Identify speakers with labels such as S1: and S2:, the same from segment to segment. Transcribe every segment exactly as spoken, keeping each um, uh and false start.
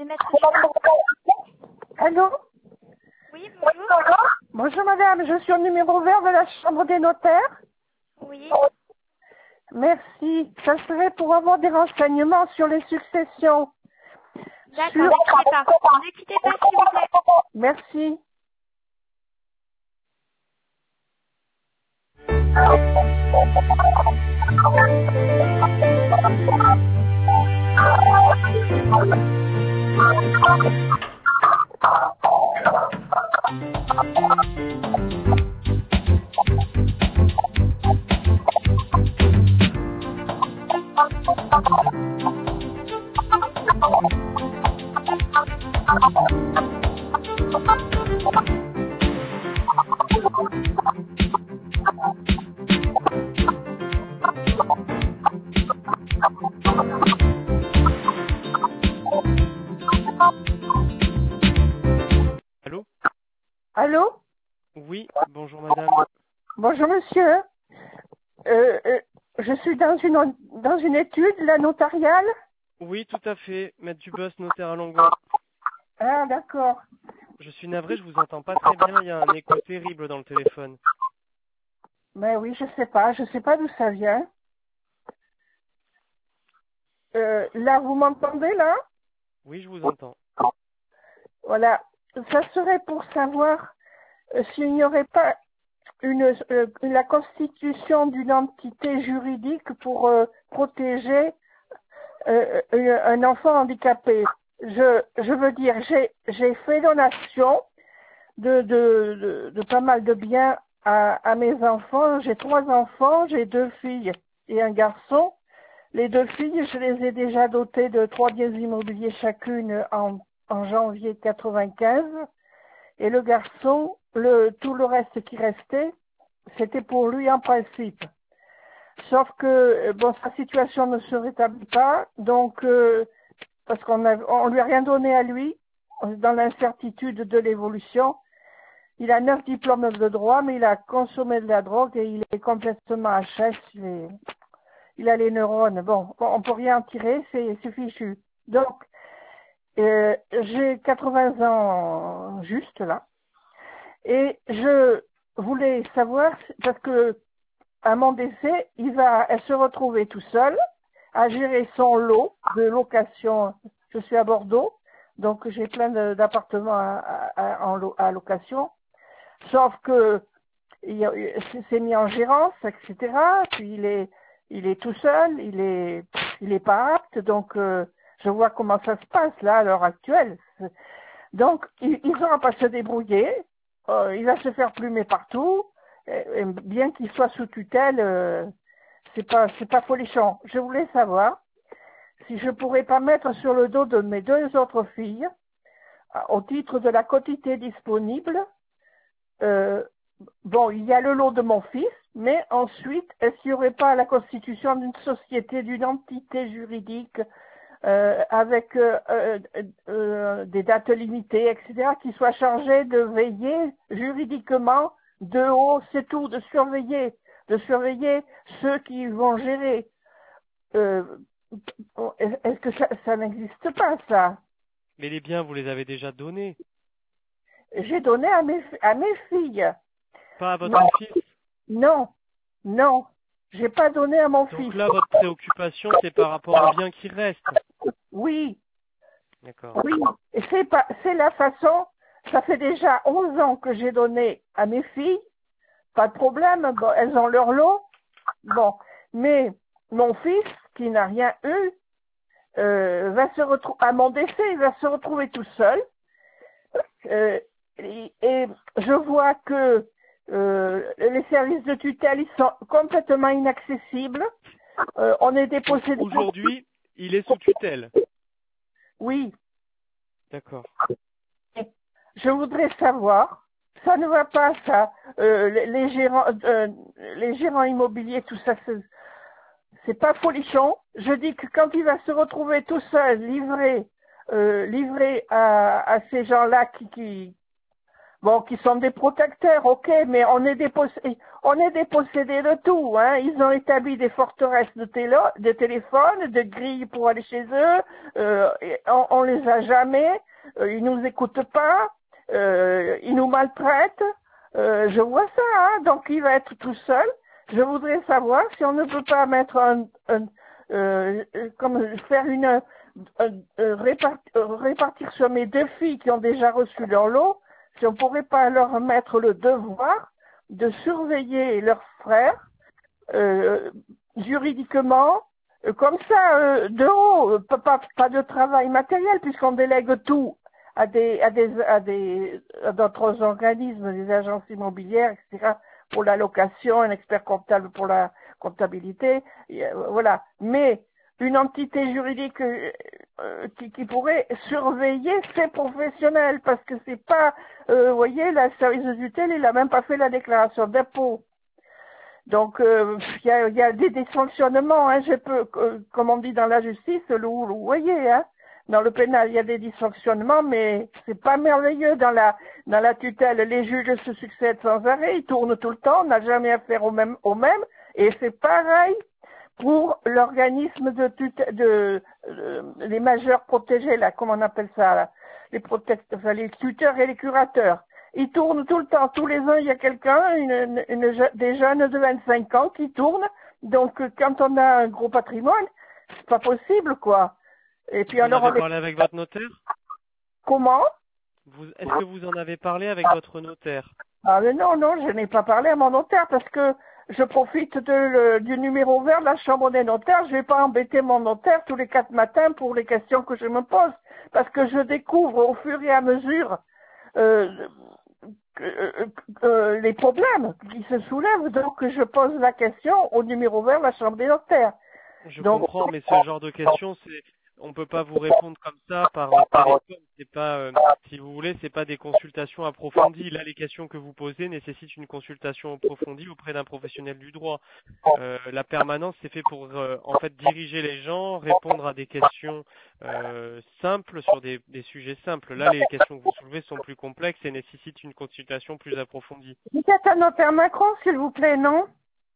S1: Maître Dubos.
S2: Allô?
S1: Oui, bonjour.
S2: Bonjour madame, je suis au numéro vert de la chambre des notaires.
S1: Oui.
S2: Merci. Ça serait pour avoir des renseignements sur les successions.
S1: D'accord,
S2: Sur-
S1: ne quittez pas. Ne quittez pas, s'il vous plaît.
S2: Merci.
S3: Allô?
S2: Allô?
S3: Oui, bonjour madame.
S2: Bonjour monsieur. Euh, euh, je suis dans une, dans une étude, la notariale.
S3: Oui, tout à fait, Maître Dubos, notaire à Longuin.
S2: Ah, d'accord.
S3: Je suis navré, je vous entends pas très bien, il y a un écho terrible dans le téléphone.
S2: Mais oui, je sais pas, je sais pas d'où ça vient. Euh, là, vous m'entendez là?
S3: Oui, je vous entends.
S2: Voilà. Ça serait pour savoir euh, s'il n'y aurait pas une, euh, la constitution d'une entité juridique pour euh, protéger euh, euh, un enfant handicapé. Je, je veux dire, j'ai, j'ai fait donation de, de, de, de pas mal de biens à, à mes enfants. J'ai trois enfants, j'ai deux filles et un garçon. Les deux filles, je les ai déjà dotées de trois biens immobiliers chacune en, en janvier quatre-vingt-quinze. Et le garçon, le, tout le reste qui restait, c'était pour lui en principe. Sauf que bon, sa situation ne se rétablit pas, donc euh, parce qu'on a, on lui a rien donné à lui, dans l'incertitude de l'évolution. Il a neuf diplômes de droit, mais il a consommé de la drogue et il est complètement H S. Il, est, il a les neurones. Bon, on peut rien en tirer, c'est, c'est fichu. Donc, euh, j'ai quatre-vingts ans juste là. Et je voulais savoir, parce que à mon décès, il va se retrouver tout seul à gérer son lot de location. Je suis à Bordeaux, donc j'ai plein de, d'appartements à, à, en lo, à location. Sauf que il a, c'est mis en gérance, et cetera. Puis il est, il est tout seul, il est, il est pas apte. Donc euh, je vois comment ça se passe là à l'heure actuelle. Donc il, il saura pas se débrouiller. Euh, il va se faire plumer partout. Et, et bien qu'il soit sous tutelle, euh, c'est pas, c'est pas folichon. Je voulais savoir si je pourrais pas mettre sur le dos de mes deux autres filles, au titre de la quotité disponible. Euh, bon, il y a le lot de mon fils, mais ensuite, est-ce qu'il n'y aurait pas la constitution d'une société, d'une entité juridique euh, avec euh, euh, euh, des dates limitées, et cetera, qui soit chargée de veiller juridiquement de haut, c'est tout, de surveiller, de surveiller ceux qui vont gérer. Euh, est-ce que ça, ça n'existe pas, ça?
S3: Mais les biens, vous les avez déjà donnés,
S2: J'ai donné à mes, à mes filles.
S3: pas à votre
S2: Non,
S3: fils.
S2: non, non, j'ai pas donné à mon
S3: Donc
S2: fils.
S3: là, votre préoccupation, c'est par rapport aux biens qui restent.
S2: Oui,
S3: D'accord.
S2: oui, et c'est pas, c'est la façon, ça fait déjà onze ans que j'ai donné à mes filles, pas de problème, bon, elles ont leur lot, bon, mais mon fils, qui n'a rien eu, euh, va se retrouver, à mon décès, il va se retrouver tout seul, euh, et, et je vois que euh, les services de tutelle, ils sont complètement inaccessibles, euh, on est dépossédé.
S3: Aujourd'hui, il est sous tutelle.
S2: Oui,
S3: D'accord.
S2: je voudrais savoir, ça ne va pas ça, euh, les, les gérants, euh, les gérants immobiliers, tout ça, c'est, c'est pas folichon. Je dis que quand il va se retrouver tout seul, livré, euh, livré à, à ces gens-là qui, qui, bon, qui sont des protecteurs, ok, mais on est dépossédés, on est dépossédés de tout, hein. Ils ont établi des forteresses de, télo, de téléphones, de grilles pour aller chez eux, euh, on, on les a jamais, euh, ils nous écoutent pas, euh, ils nous maltraitent, euh, je vois ça, hein. Donc il va être tout seul. Je voudrais savoir si on ne peut pas mettre un, un euh, comme faire une euh, euh, répartir, répartir sur mes deux filles qui ont déjà reçu leur lot, si on pourrait pas leur mettre le devoir de surveiller leurs frères euh, juridiquement, euh, comme ça, euh, de haut, euh, pas, pas, pas de travail matériel, puisqu'on délègue tout à des à des à des à d'autres organismes, des agences immobilières, et cetera, pour la location, un expert comptable pour la comptabilité, et, euh, voilà. Mais une entité juridique euh, euh, qui, qui pourrait surveiller ces professionnels, parce que c'est pas, euh, vous voyez, le service de tutelle, il a même pas fait la déclaration d'impôt. Donc, il euh, y, a, y a des dysfonctionnements, hein, je peux, euh, comme on dit dans la justice, le, vous voyez, hein, dans le pénal, il y a des dysfonctionnements, mais c'est pas merveilleux dans la dans la tutelle. Les juges se succèdent sans arrêt, ils tournent tout le temps, on n'a jamais affaire au même, au même, et c'est pareil pour l'organisme de tutelle, de, de, les majeurs protégés, là, comment on appelle ça, là, les protecteurs, enfin, les tuteurs et les curateurs. Ils tournent tout le temps. Tous les ans, il y a quelqu'un, une, une, une, des jeunes de vingt-cinq ans qui tournent. Donc, quand on a un gros patrimoine, c'est pas possible, quoi. Et puis
S3: Vous
S2: alors,
S3: en avez
S2: on les...
S3: parlé avec votre notaire?
S2: Comment?
S3: Vous, est-ce que vous en avez parlé avec votre notaire?
S2: Ah, mais non, non, je n'ai pas parlé à mon notaire parce que je profite de, le, du numéro vert de la chambre des notaires. Je vais pas embêter mon notaire tous les quatre matins pour les questions que je me pose. Parce que je découvre au fur et à mesure euh, euh, euh, les problèmes qui se soulèvent. Donc, je pose la question au numéro vert de la chambre des notaires.
S3: Je
S2: Donc,
S3: comprends, mais ce genre de questions, c'est, on peut pas vous répondre comme ça par euh, téléphone. C'est pas, euh, si vous voulez, c'est pas des consultations approfondies. Là, les questions que vous posez nécessitent une consultation approfondie auprès d'un professionnel du droit. Euh, la permanence, c'est fait pour, euh, en fait, diriger les gens, répondre à des questions euh, simples sur des, des sujets simples. Là, les questions que vous soulevez sont plus complexes et nécessitent une consultation plus approfondie.
S2: vous êtes un notaire Macron, s'il vous plaît, non?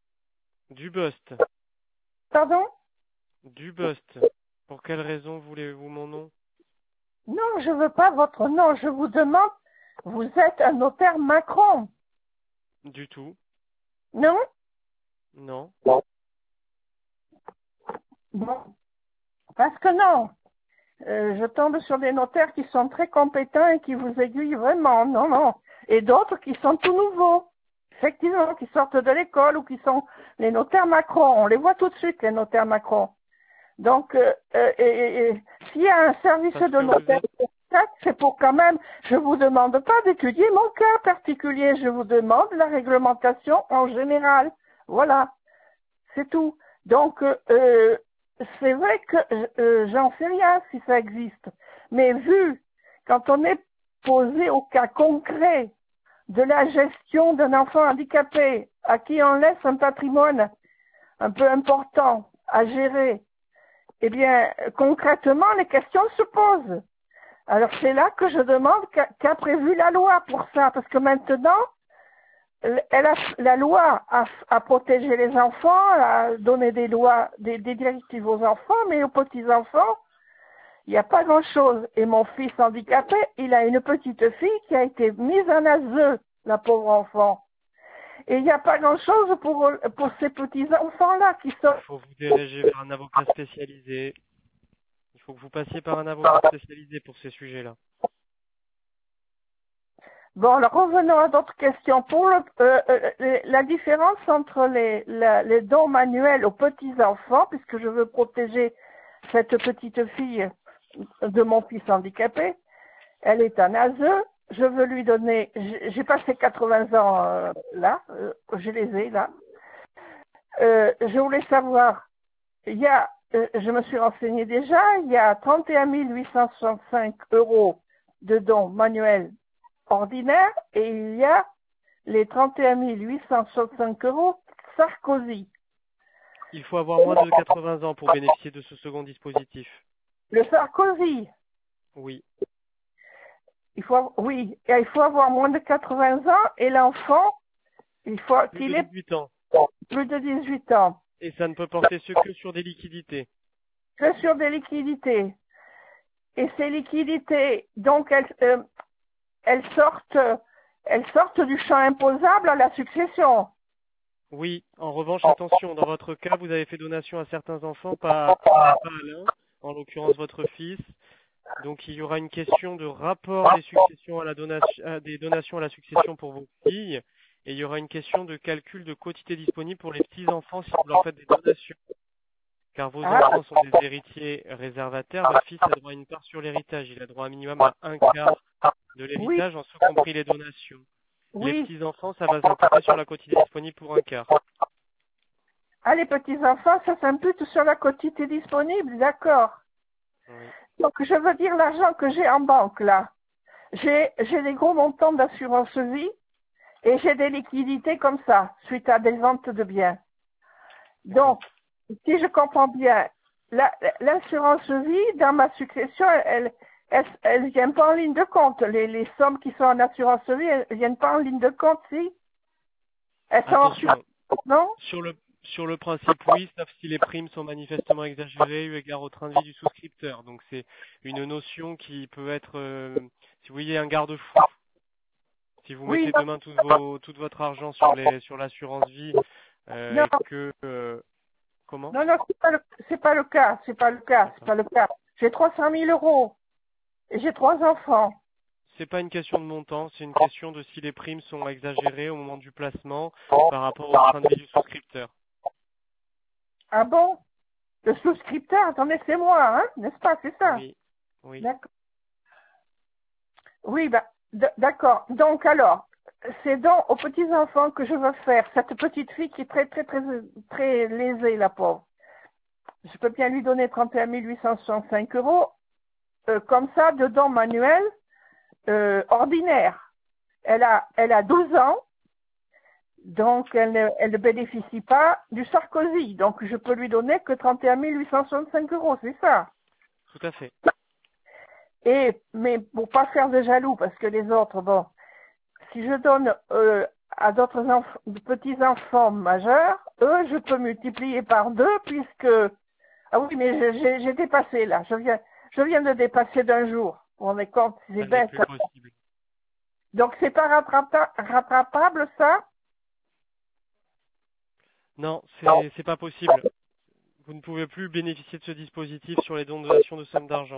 S3: Dubust.
S2: Pardon?
S3: Dubust. Pour quelle raison voulez-vous mon nom?
S2: Non, je veux pas votre nom. Je vous demande, vous êtes un notaire Macron,
S3: Du tout.
S2: non?
S3: Non.
S2: Bon, parce que non. Euh, je tombe sur des notaires qui sont très compétents et qui vous aiguillent vraiment, non, non. Et d'autres qui sont tout nouveaux, effectivement, qui sortent de l'école ou qui sont les notaires Macron. On les voit tout de suite, les notaires Macron. Donc, euh, euh, et, et, et, s'il y a un service
S3: Parce
S2: de
S3: que vous
S2: notaire,
S3: êtes...
S2: c'est pour quand même, je vous demande pas d'étudier mon cas particulier, je vous demande la réglementation en général. Voilà, c'est tout. Donc, euh, euh, c'est vrai que euh, j'en sais rien si ça existe, mais vu, quand on est posé au cas concret de la gestion d'un enfant handicapé à qui on laisse un patrimoine un peu important à gérer, eh bien, concrètement, les questions se posent. Alors, c'est là que je demande qu'a, qu'a prévu la loi pour ça, parce que maintenant, elle a, la loi a, a protégé les enfants, a donné des lois, des, des directives aux enfants, mais aux petits-enfants, il n'y a pas grand-chose. Et mon fils handicapé, il a une petite fille qui a été mise en A S E, la pauvre enfant. Et il n'y a pas grand-chose pour, pour ces petits-enfants-là qui sont...
S3: Il faut vous diriger vers un avocat spécialisé. Il faut que vous passiez par un avocat spécialisé pour ces sujets-là.
S2: Bon, alors revenons à d'autres questions. Pour le, euh, euh, la différence entre les, la, les dons manuels aux petits-enfants, puisque je veux protéger cette petite fille de mon fils handicapé, elle est en A S E, je veux lui donner, j'ai passé quatre-vingts ans euh, là, euh, je les ai là. Euh, je voulais savoir, il y a, euh, je me suis renseignée déjà, il y a trente et un mille huit cent soixante-cinq euros de dons manuels ordinaires et il y a les trente et un mille huit cent soixante-cinq euros Sarkozy.
S3: Il faut avoir moins de quatre-vingts ans pour bénéficier de ce second dispositif.
S2: Le Sarkozy.
S3: Oui.
S2: Il faut, oui, et il faut avoir moins de quatre-vingts ans et l'enfant, il faut
S3: Plus
S2: qu'il
S3: de
S2: ait
S3: dix-huit ans.
S2: plus de dix-huit ans.
S3: Et ça ne peut porter ce que sur des liquidités.
S2: Que sur des liquidités. Et ces liquidités, donc, elles, euh, elles sortent, elles sortent du champ imposable à la succession.
S3: Oui, en revanche, attention, dans votre cas, vous avez fait donation à certains enfants, pas, pas à l'un, en l'occurrence votre fils. Donc il y aura une question de rapport des successions à la donation, à des donations à la succession pour vos filles, et il y aura une question de calcul de quotité disponible pour les petits-enfants si vous leur faites des donations. Car vos
S2: Ah.
S3: enfants sont des héritiers réservataires, votre fils a droit à une part sur l'héritage, il a droit un minimum à un quart de l'héritage, en ce compris les donations. Les
S2: Oui.
S3: petits-enfants, ça va s'imputer sur la quotité disponible pour un quart.
S2: Ah, les petits-enfants, ça s'impute sur la quotité disponible, d'accord.
S3: Oui.
S2: Donc, je veux dire l'argent que j'ai en banque, là. J'ai, j'ai des gros montants d'assurance vie et j'ai des liquidités comme ça, suite à des ventes de biens. Donc, si je comprends bien, la- l'assurance vie, dans ma succession, elle, elle, elle vient pas en ligne de compte. Les, les sommes qui sont en assurance vie, elles viennent pas en ligne de compte, si? Elles sont hors
S3: Attention,
S2: non?
S3: sur le, sur le principe, oui, sauf si les primes sont manifestement exagérées eu égard au train de vie du souscripteur. Donc c'est une notion qui peut être, euh, si vous voyez, un garde-fou. Si vous
S2: Oui,
S3: mettez demain tout, vos, tout votre argent sur les sur l'assurance vie euh,
S2: non,
S3: et que euh, comment
S2: non, non, c'est pas le, c'est pas le cas, c'est pas le cas, c'est pas le cas. J'ai trois cent mille euros et j'ai trois enfants.
S3: C'est pas une question de montant, c'est une question de si les primes sont exagérées au moment du placement par rapport au train de vie du souscripteur.
S2: Ah bon? Le souscripteur, attendez, c'est moi, hein? N'est-ce pas? C'est ça?
S3: Oui, oui.
S2: D'accord. Oui, bah, d- d'accord. Donc alors, c'est donc aux petits-enfants que je veux faire. Cette petite fille qui est très, très, très, très lésée, la pauvre. Je peux bien lui donner trente et un mille huit cent soixante-cinq euros, euh, comme ça, de dons manuels, euh, ordinaires. Elle a, elle a douze ans, donc elle ne, elle ne bénéficie pas du Sarkozy. Donc je peux lui donner que trente et un mille huit cent soixante-cinq euros, c'est ça.
S3: Tout à fait.
S2: Et, mais pour pas faire de jaloux, parce que les autres, bon, si je donne euh, à d'autres enf- petits-enfants majeurs, eux, je peux multiplier par deux, puisque... Ah oui, mais je- j'ai j'ai dépassé, là. Je viens, je viens de dépasser d'un jour. Vous vous rendez compte,
S3: Ça
S2: c'est
S3: n'est
S2: bête.
S3: plus possible.
S2: Donc, c'est pas rattrapa- rattrapable, ça?
S3: Non, c'est c'est pas possible. Vous ne pouvez plus bénéficier de ce dispositif sur les dons de donation de sommes d'argent.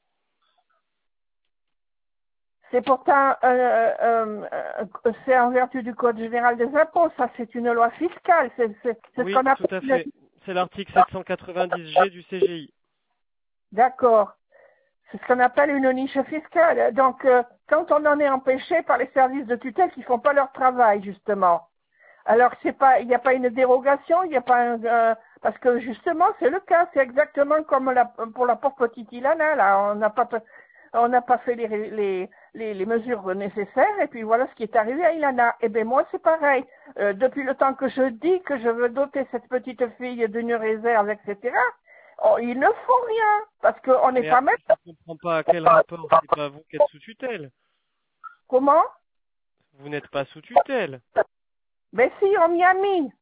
S2: C'est pourtant, euh, euh, euh, c'est en vertu du Code général des impôts, ça, c'est une loi fiscale. C'est c'est- c'est
S3: Oui,
S2: ce qu'on appelle...
S3: tout à fait. C'est l'article sept cent quatre-vingt-dix G du C G I.
S2: D'accord. C'est ce qu'on appelle une niche fiscale. Donc, euh, quand on en est empêché par les services de tutelle qui font pas leur travail, justement. Alors, c'est pas, il n'y a pas une dérogation, il n'y a pas un, euh, parce que justement, c'est le cas. C'est exactement comme la, pour la pauvre petite Ilana, là. On n'a pas, on n'a pas fait les, les, les, les mesures nécessaires, et puis voilà ce qui est arrivé à Ilana. Eh bien, moi, c'est pareil. Euh, depuis le temps que je dis que je veux doter cette petite fille d'une réserve, et cetera, oh, ils ne font rien, parce qu'on n'est
S3: Mais
S2: pas même.
S3: je ne comprends pas à quel rapport. C'est pas vous qui êtes sous tutelle.
S2: Comment?
S3: Vous n'êtes pas sous tutelle.
S2: Mais si, on m'y a mis.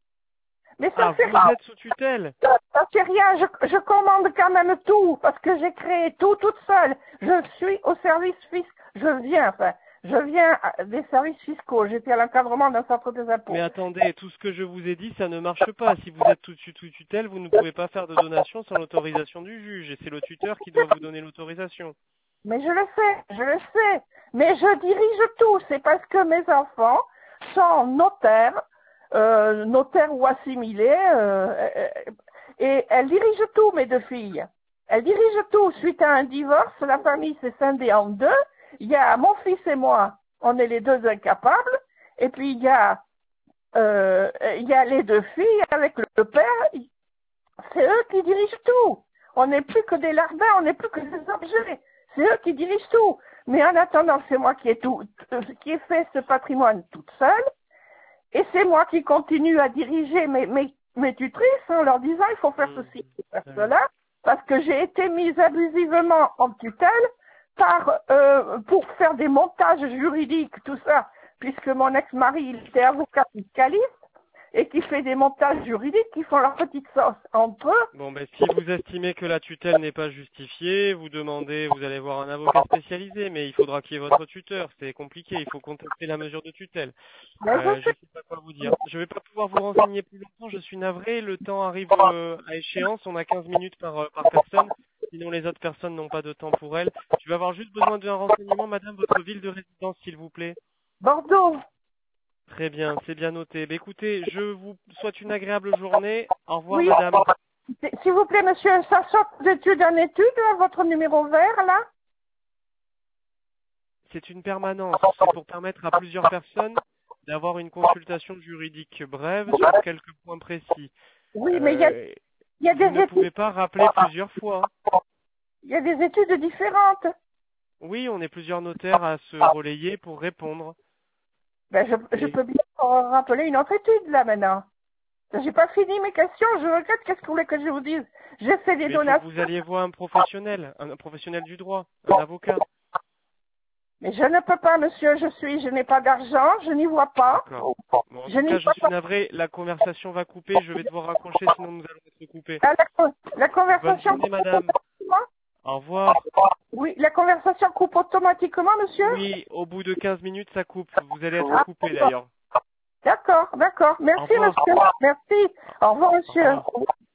S2: Mais ça
S3: Ah,
S2: fait
S3: vous êtes sous tutelle.
S2: ça fait rien, je, je commande quand même tout, parce que j'ai créé tout toute seule. Je suis au service fiscal, je viens, enfin, je viens à- des services fiscaux, j'étais à l'encadrement d'un centre des impôts.
S3: Mais attendez, tout ce que je vous ai dit, ça ne marche pas. Si vous êtes tout de suite sous tutelle, vous ne pouvez pas faire de donation sans l'autorisation du juge. Et c'est le tuteur qui doit vous donner l'autorisation.
S2: Mais je le sais, je le sais. Mais je dirige tout, c'est parce que mes enfants sont notaires, euh, notaires ou assimilés, euh, euh, et elles dirigent tout, mes deux filles. Elles dirigent tout. Suite à un divorce, la famille s'est scindée en deux. Il y a mon fils et moi, on est les deux incapables. Et puis il y a, euh, il y a les deux filles avec le père. C'est eux qui dirigent tout. On n'est plus que des larbins, on n'est plus que des objets. C'est eux qui dirigent tout. Mais en attendant, c'est moi qui ai tout, euh, qui ai fait ce patrimoine toute seule. Et c'est moi qui continue à diriger mes, mes, mes tutrices en leur disant il faut faire ceci, il faut faire cela. Parce que j'ai été mise abusivement en tutelle part euh, pour faire des montages juridiques, tout ça, puisque mon ex-mari, il était avocat fiscaliste, et qui fait des montages juridiques qui font leur petite sauce entre eux.
S3: Bon, ben, si vous estimez que la tutelle n'est pas justifiée, vous demandez, vous allez voir un avocat spécialisé, mais il faudra qu'il y ait votre tuteur. C'est compliqué, il faut contester la mesure de tutelle. Euh, je ne sais pas quoi vous dire. Je ne vais pas pouvoir vous renseigner plus longtemps, je suis navré. Le temps arrive euh, à échéance, on a quinze minutes par, euh, par personne. Sinon, les autres personnes n'ont pas de temps pour elles. Je vais avoir juste besoin d'un renseignement, madame, votre ville de résidence, s'il vous plaît.
S2: Bordeaux.
S3: Très bien, c'est bien noté. Ben, écoutez, je vous souhaite une agréable journée. Au revoir,
S2: Oui.
S3: madame.
S2: S'il vous plaît, monsieur, ça sort d'études en études, là, votre numéro vert, là?
S3: C'est une permanence. C'est pour permettre à plusieurs personnes d'avoir une consultation juridique brève sur quelques points précis.
S2: Oui, mais il y a,
S3: Euh,
S2: il y a
S3: vous
S2: des
S3: ne pouvez
S2: études,
S3: pas rappeler plusieurs fois.
S2: il y a des études différentes.
S3: Oui, on est plusieurs notaires à se relayer pour répondre.
S2: Ben, je, je
S3: Et-
S2: peux bien euh, rappeler une autre étude, là, maintenant. J'ai pas fini mes questions, je regrette, qu'est-ce que vous voulez que je vous dise? J'ai fait des
S3: Mais il faut que
S2: donations,
S3: vous alliez voir un professionnel, un professionnel du droit, un avocat.
S2: mais je ne peux pas, monsieur, je suis, je n'ai pas d'argent, je n'y vois pas.
S3: D'accord. Bon, en
S2: Je
S3: tout
S2: n'y
S3: cas, je
S2: vois
S3: suis
S2: pas.
S3: navré, la conversation va couper, je vais devoir raccrocher, sinon nous allons être coupés.
S2: Ah, la, la
S3: Bonne
S2: conversation
S3: journée,
S2: coupe
S3: madame.
S2: automatiquement?
S3: Au revoir.
S2: Oui, la conversation coupe automatiquement, monsieur?
S3: Oui, au bout de quinze minutes, ça coupe. Vous allez être coupé d'ailleurs.
S2: D'accord, d'accord. Merci,
S3: Au revoir.
S2: monsieur. Merci. Au revoir,
S3: Au
S2: monsieur.
S3: revoir.